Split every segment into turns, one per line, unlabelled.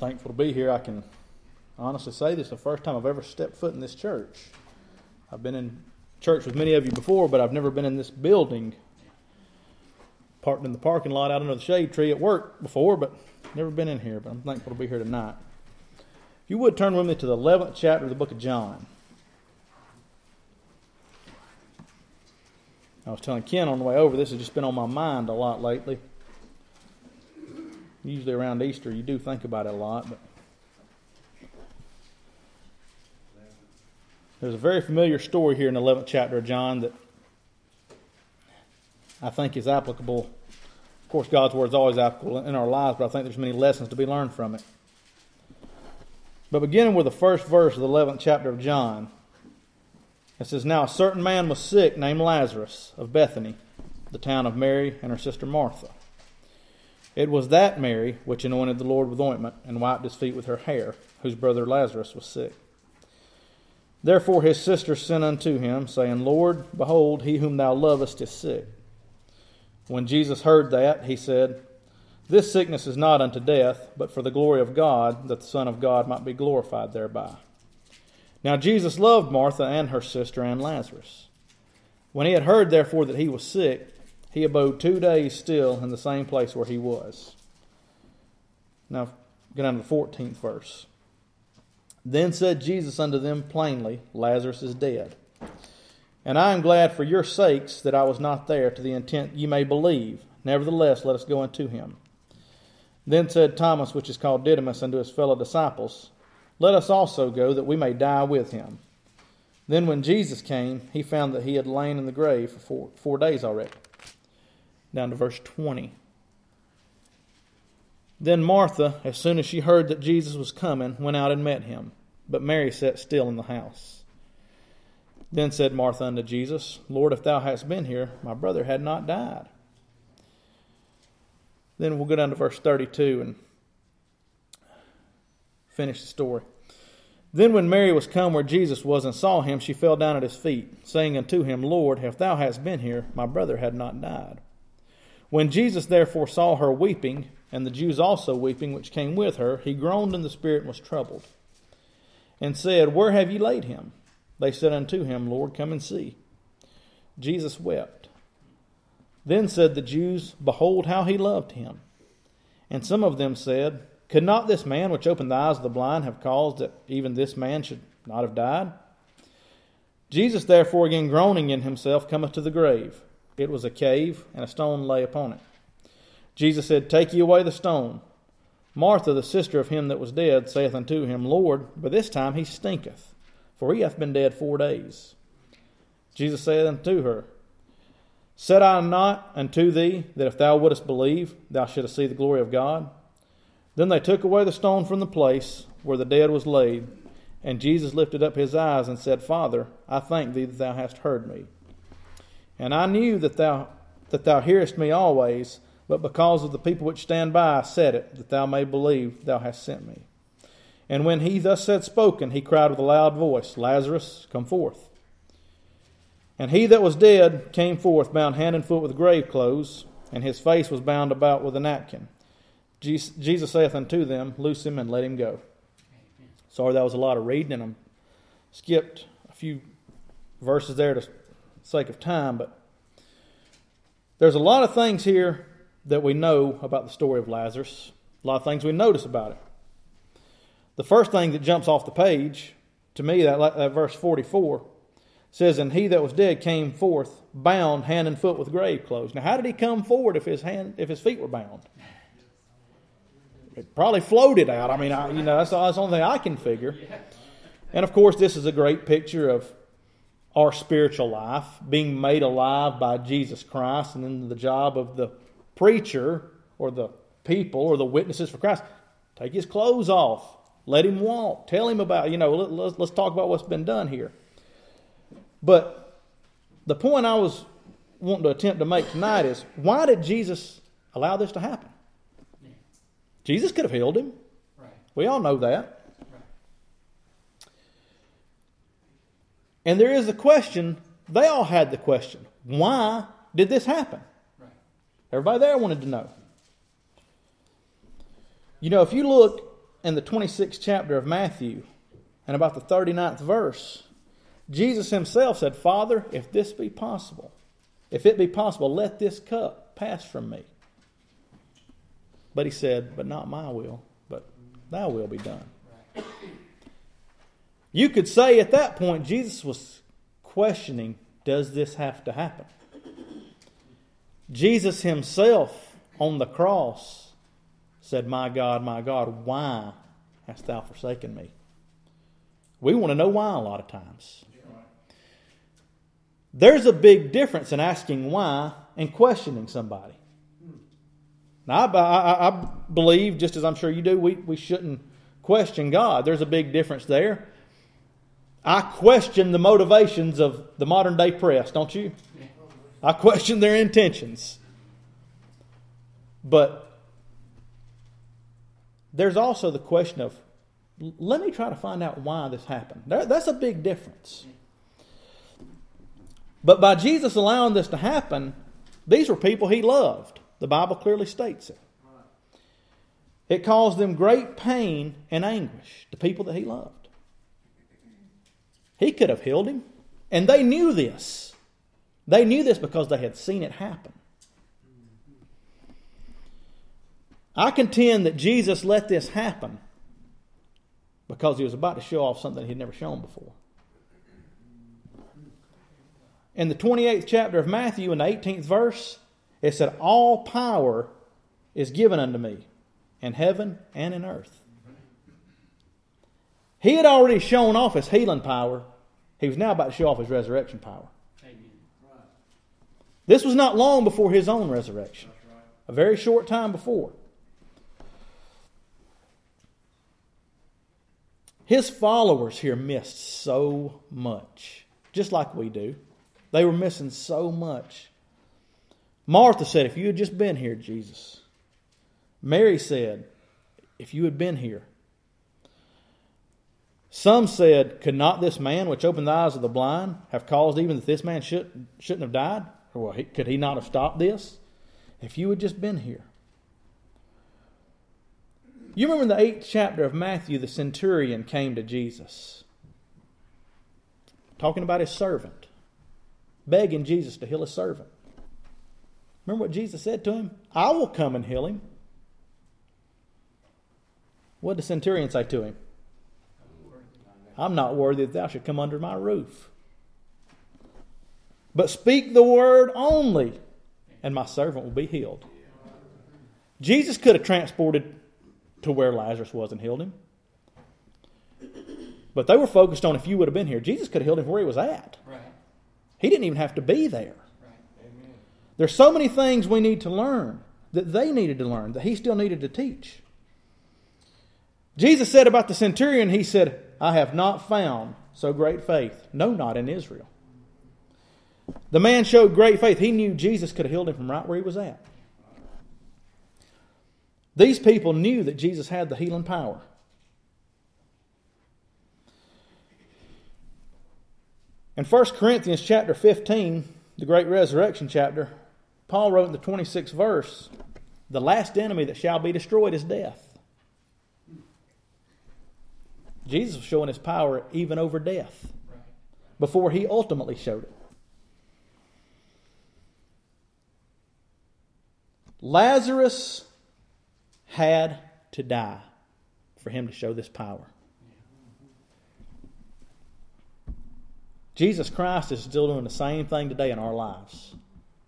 thankful to be here. I can honestly say this is the first time I've ever stepped foot in this church. I've been in church with many of you before, but I've never been in this building, parked in the parking lot out under the shade tree at work before, but never been in here. But I'm thankful to be here tonight. If you would turn with me to the 11th chapter of the book of John. I was telling Ken on the way over, this has just been on my mind a lot lately. Usually around Easter you do think about it a lot, but there's a very familiar story here in the 11th chapter of John that I think is applicable. Of course, God's Word is always applicable in our lives, but I think there's many lessons to be learned from it. But beginning with the first verse of the 11th chapter of John, it says, "Now a certain man was sick named Lazarus of Bethany, the town of Mary and her sister Martha. It was that Mary which anointed the Lord with ointment and wiped his feet with her hair, whose brother Lazarus was sick. Therefore his sister sent unto him, saying, Lord, behold, he whom thou lovest is sick. When Jesus heard that, he said, This sickness is not unto death, but for the glory of God, that the Son of God might be glorified thereby. Now Jesus loved Martha and her sister and Lazarus. When he had heard therefore that he was sick, he abode 2 days still in the same place where he was." Now go down to the 14th verse. "Then said Jesus unto them plainly, Lazarus is dead. And I am glad for your sakes that I was not there, to the intent ye may believe. Nevertheless, let us go unto him. Then said Thomas, which is called Didymus, unto his fellow disciples, Let us also go, that we may die with him. Then when Jesus came, he found that he had lain in the grave for 4 days already." Down to verse 20. "Then Martha, as soon as she heard that Jesus was coming, went out and met him. But Mary sat still in the house. Then said Martha unto Jesus, Lord, if thou hadst been here, my brother had not died." Then we'll go down to verse 32 and finish the story. "Then when Mary was come where Jesus was and saw him, she fell down at his feet, saying unto him, Lord, if thou hadst been here, my brother had not died. When Jesus therefore saw her weeping, and the Jews also weeping, which came with her, he groaned in the spirit and was troubled, and said, Where have ye laid him? They said unto him, Lord, come and see. Jesus wept. Then said the Jews, Behold how he loved him. And some of them said, Could not this man which opened the eyes of the blind have caused that even this man should not have died? Jesus therefore again groaning in himself cometh to the grave. It was a cave, and a stone lay upon it. Jesus said, Take ye away the stone. Martha, the sister of him that was dead, saith unto him, Lord, by this time he stinketh, for he hath been dead 4 days. Jesus saith unto her, Said I not unto thee, that if thou wouldest believe, thou shouldest see the glory of God? Then they took away the stone from the place where the dead was laid, and Jesus lifted up his eyes and said, Father, I thank thee that thou hast heard me. And I knew that thou hearest me always, but because of the people which stand by I said it, that thou may believe thou hast sent me. And when he thus had spoken, he cried with a loud voice, Lazarus, come forth. And he that was dead came forth, bound hand and foot with grave clothes, and his face was bound about with a napkin. Jesus saith unto them, Loose him and let him go." Sorry, that was a lot of reading, and I skipped a few verses there to sake of time, but there's a lot of things here that we know about the story of Lazarus. A lot of things we notice about it. The first thing that jumps off the page, to me, that verse 44, says, And he that was dead came forth, bound hand and foot with grave clothes. Now, how did he come forward if his feet were bound? It probably floated out. I mean, that's the only thing I can figure. And of course, this is a great picture of our spiritual life being made alive by Jesus Christ, and then the job of the preacher or the people or the witnesses for Christ, take his clothes off, let him walk, tell him about, let's talk about what's been done here. But the point I was wanting to attempt to make tonight is, why did Jesus allow this to happen? Jesus could have healed him. Right. We all know that. Right. And there is a question, they all had the question, why did this happen? Right. Everybody there wanted to know. If you look in the 26th chapter of Matthew, and about the 39th verse, Jesus himself said, Father, if it be possible, let this cup pass from me. But he said, but not my will, but thy will be done. You could say at that point, Jesus was questioning, does this have to happen? Jesus himself on the cross said, my God, why hast thou forsaken me? We want to know why a lot of times. There's a big difference in asking why and questioning somebody. Now, I believe, just as I'm sure you do, we shouldn't question God. There's a big difference there. I question the motivations of the modern day press, don't you? I question their intentions. But there's also the question of, let me try to find out why this happened. That's a big difference. But by Jesus allowing this to happen, these were people he loved. The Bible clearly states it. It caused them great pain and anguish, the people that he loved. He could have healed him, and they knew this. They knew this because they had seen it happen. I contend that Jesus let this happen because he was about to show off something he'd never shown before. In the 28th chapter of Matthew, in the 18th verse, it said, all power is given unto me in heaven and in earth. He had already shown off his healing power. He was now about to show off his resurrection power. This was not long before his own resurrection. A very short time before. His followers here missed so much. Just like we do. They were missing so much. Martha said, if you had just been here, Jesus. Mary said, if you had been here. Some said, could not this man which opened the eyes of the blind have caused even that this man shouldn't have died? Or could he not have stopped this? If you had just been here. You remember in the 8th chapter of Matthew, the centurion came to Jesus. Talking about his servant. Begging Jesus to heal his servant. Remember what Jesus said to him? I will come and heal him. What did the centurion say to him? I'm not worthy that thou should come under my roof. But speak the word only, and my servant will be healed. Jesus could have transported to where Lazarus was and healed him. But they were focused on if you would have been here. Jesus could have healed him where he was at.
Right.
He didn't even have to be there.
Right.
There's so many things we need to learn that they needed to learn, that he still needed to teach. Jesus said about the centurion, he said, I have not found so great faith, no, not in Israel. The man showed great faith. He knew Jesus could have healed him from right where he was at. These people knew that Jesus had the healing power. In 1 Corinthians chapter 15, the great resurrection chapter, Paul wrote in the 26th verse, the last enemy that shall be destroyed is death. Jesus was showing his power even over death before he ultimately showed it. Lazarus had to die for him to show this power. Jesus Christ is still doing the same thing today in our lives.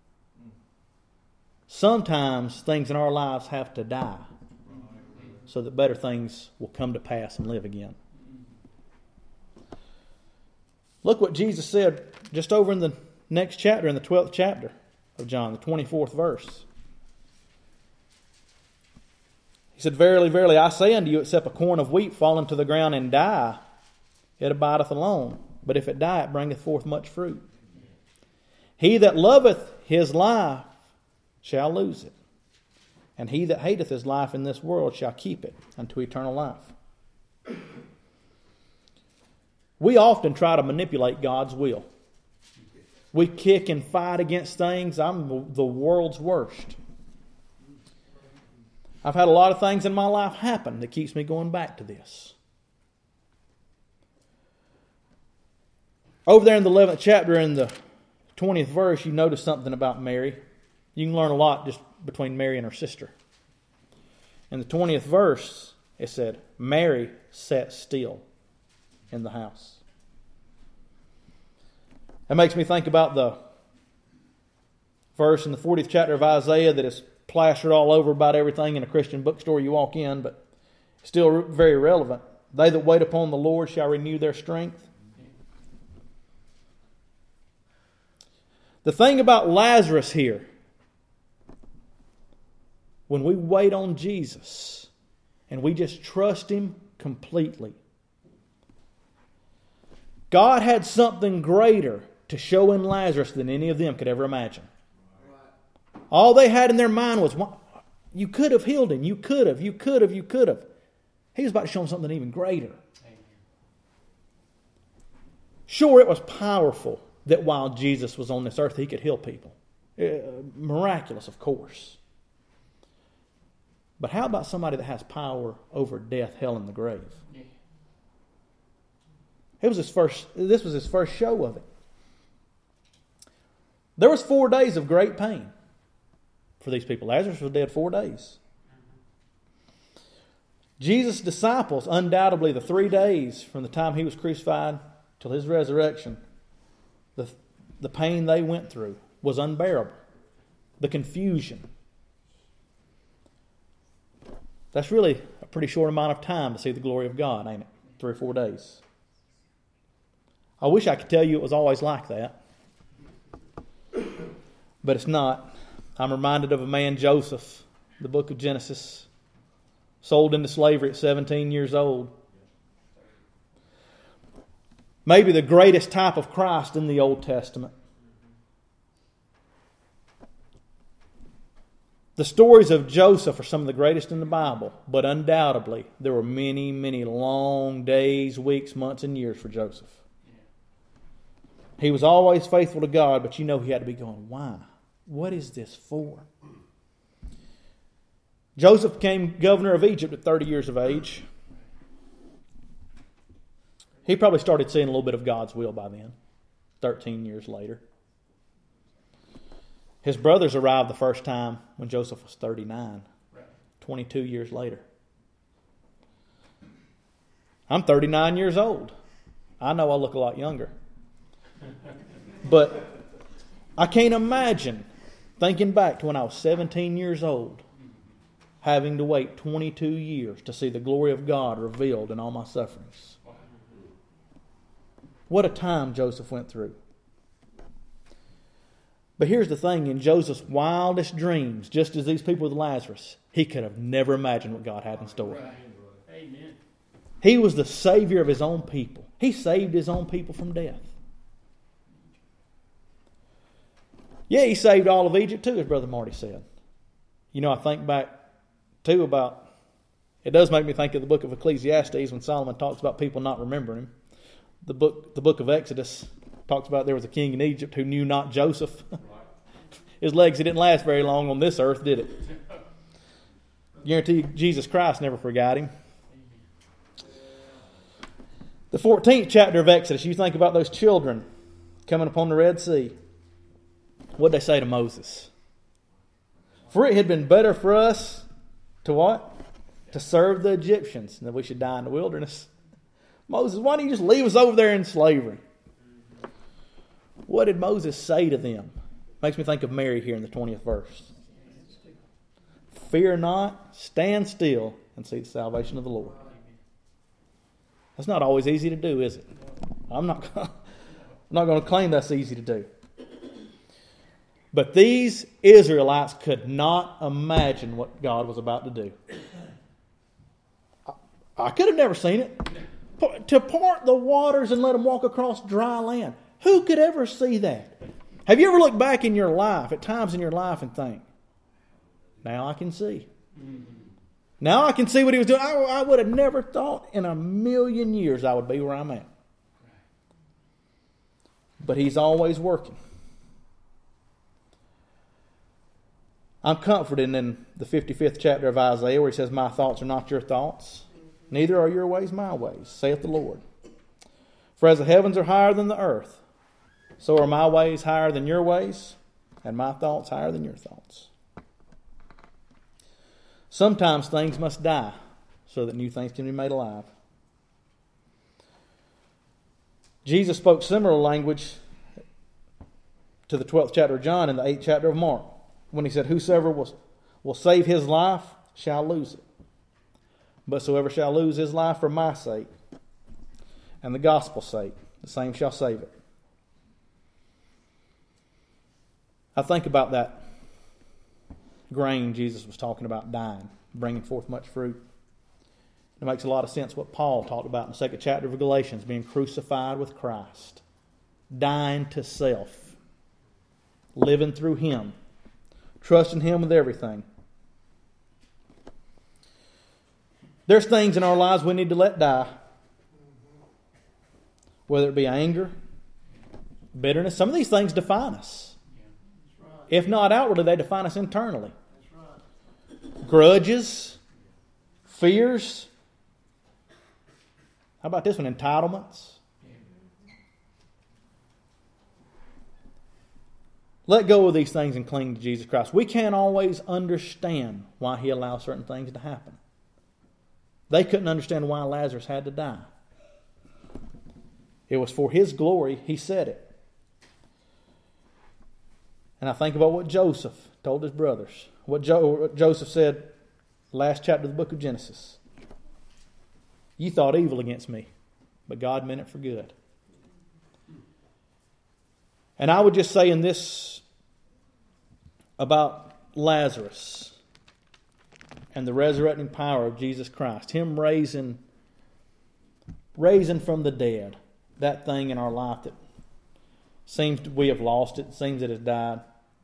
Sometimes things in our lives have to die so that better things will come to pass and live again. Look what Jesus said just over in the next chapter, in the 12th chapter of John, the 24th verse. He said, Verily, verily, I say unto you, except a corn of wheat fall into the ground and die, it abideth alone. But if it die, it bringeth forth much fruit. He that loveth his life shall lose it. And he that hateth his life in this world shall keep it unto eternal life. We often try to manipulate God's will. We kick and fight against things. I'm the world's worst. I've had a lot of things in my life happen that keeps me going back to this. Over there in the 11th chapter, in the 20th verse, you notice something about Mary. You can learn a lot just between Mary and her sister. In the 20th verse, it said, Mary sat still in the house. That makes me think about the verse in the 40th chapter of Isaiah that is plastered all over about everything in a Christian bookstore you walk in, but still very relevant. They that wait upon the Lord shall renew their strength. The thing about Lazarus here, when we wait on Jesus and we just trust Him completely, God had something greater to show in Lazarus than any of them could ever imagine. All they had in their mind was, you could have healed him. You could have. He was about to show them something even greater. Sure, it was powerful that while Jesus was on this earth, He could heal people. Miraculous, of course. But how about somebody that has power over death, hell, and the grave? This was his first show of it. There was 4 days of great pain for these people. Lazarus was dead 4 days. Jesus' disciples, undoubtedly the 3 days from the time He was crucified till His resurrection, the pain they went through was unbearable. The confusion. That's really a pretty short amount of time to see the glory of God, ain't it? 3 or 4 days. I wish I could tell you it was always like that. But it's not. I'm reminded of a man, Joseph, the book of Genesis, sold into slavery at 17 years old. Maybe the greatest type of Christ in the Old Testament. The stories of Joseph are some of the greatest in the Bible, but undoubtedly there were many, many long days, weeks, months, and years for Joseph. He was always faithful to God, but he had to be going, why? What is this for? Joseph became governor of Egypt at 30 years of age. He probably started seeing a little bit of God's will by then, 13 years later. His brothers arrived the first time when Joseph was 39, 22 years later. I'm 39 years old. I know I look a lot younger. But I can't imagine, thinking back to when I was 17 years old, having to wait 22 years to see the glory of God revealed in all my sufferings. What a time Joseph went through. But here's the thing, in Joseph's wildest dreams, just as these people with Lazarus, he could have never imagined what God had in store.
Amen.
He was the Savior of His own people. He saved His own people from death. Yeah, He saved all of Egypt too, as Brother Marty said. I think back too about, it does make me think of the book of Ecclesiastes when Solomon talks about people not remembering him. The book of Exodus talks about there was a king in Egypt who knew not Joseph. His legacy didn't last very long on this earth, did it? Guarantee Jesus Christ never forgot him. The 14th chapter of Exodus, you think about those children coming upon the Red Sea. What did they say to Moses? For it had been better for us to what? To serve the Egyptians than that we should die in the wilderness. Moses, why don't you just leave us over there in slavery? What did Moses say to them? Makes me think of Mary here in the 20th verse. Fear not, stand still, and see the salvation of the Lord. That's not always easy to do, is it? I'm not going to claim that's easy to do. But these Israelites could not imagine what God was about to do. I could have never seen it. To part the waters and let them walk across dry land. Who could ever see that? Have you ever looked back in your life, at times in your life, and think, now I can see. Now I can see what He was doing. I would have never thought in a million years I would be where I'm at. But He's always working. I'm comforted in the 55th chapter of Isaiah where he says, my thoughts are not your thoughts, neither are your ways my ways, saith the Lord. For as the heavens are higher than the earth, so are my ways higher than your ways, and my thoughts higher than your thoughts. Sometimes things must die so that new things can be made alive. Jesus spoke similar language to the 12th chapter of John and the 8th chapter of Mark, when he said, whosoever will save his life shall lose it. But whosoever shall lose his life for my sake and the gospel's sake, the same shall save it. I think about that grain Jesus was talking about dying, bringing forth much fruit. It makes a lot of sense what Paul talked about in the 2nd chapter of Galatians, being crucified with Christ, dying to self, living through Him, trusting Him with everything. There's things in our lives we need to let die, whether it be anger, bitterness. Some of these things define us. If not outwardly, they define us internally. Grudges, fears. How about this one? Entitlements. Let go of these things and cling to Jesus Christ. We can't always understand why He allows certain things to happen. They couldn't understand why Lazarus had to die. It was for His glory, He said it. And I think about what Joseph told his brothers. What Joseph said, last chapter of the book of Genesis. You thought evil against me, but God meant it for good. And I would just say in this about Lazarus and the resurrecting power of Jesus Christ, Him raising from the dead, that thing in our life that seems we have lost it, seems it has died.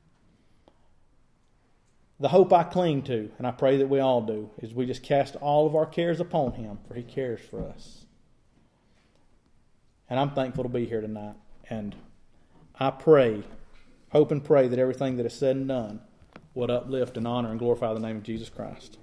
The hope I cling to, and I pray that we all do, is we just cast all of our cares upon Him, for He cares for us. And I'm thankful to be here tonight. And I pray, hope and pray that everything that is said and done would uplift and honor and glorify the name of Jesus Christ.